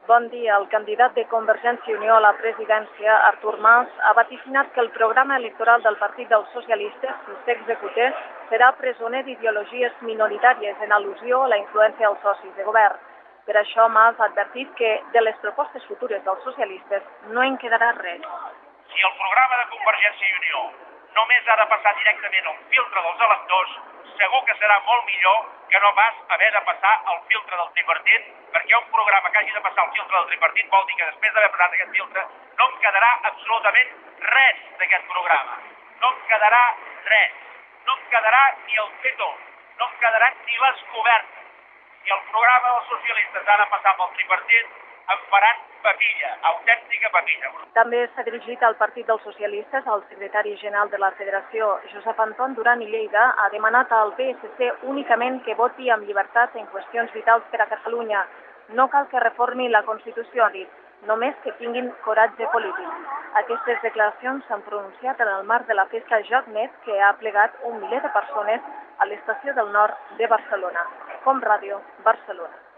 Bon dia. El candidat de Convergència i Unió a la presidència, Artur Mas, ha vaticinat que el programa electoral del Partit dels Socialistes, si s'execute, serà presoner d'ideologies minoritàries en al·lusió a la influència dels socis de govern. Per això, Mas ha advertit que de les propostes futures dels socialistes no en quedarà res. Si el programa de Convergència i Unió només ha de passar directament al filtre dels electors, segur que serà molt millor que no pas haver de passar al filtre del tripartit, perquè un programa que hagi de passar al filtre del tripartit vol dir que després d'haver passat aquest filtre no em quedarà absolutament res d'aquest programa. No em quedarà res. No em quedarà ni el feto, no em quedaran ni les cobertes. Si el programa dels socialistes ha de passar pel tripartit, em faran papilla, autèntica papilla. També s'ha dirigit al Partit dels Socialistes, el secretari general de la Federació, Josep Anton Duran i Lleida, ha demanat al PSC únicament que voti amb llibertat en qüestions vitals per a Catalunya. No cal que reformi la Constitució, ha dit, només que tinguin coratge polític. Aquestes declaracions s'han pronunciat en el marc de la festa JOCnet, que ha plegat 1 miler de persones a l'estació del nord de Barcelona. Com Ràdio, Barcelona.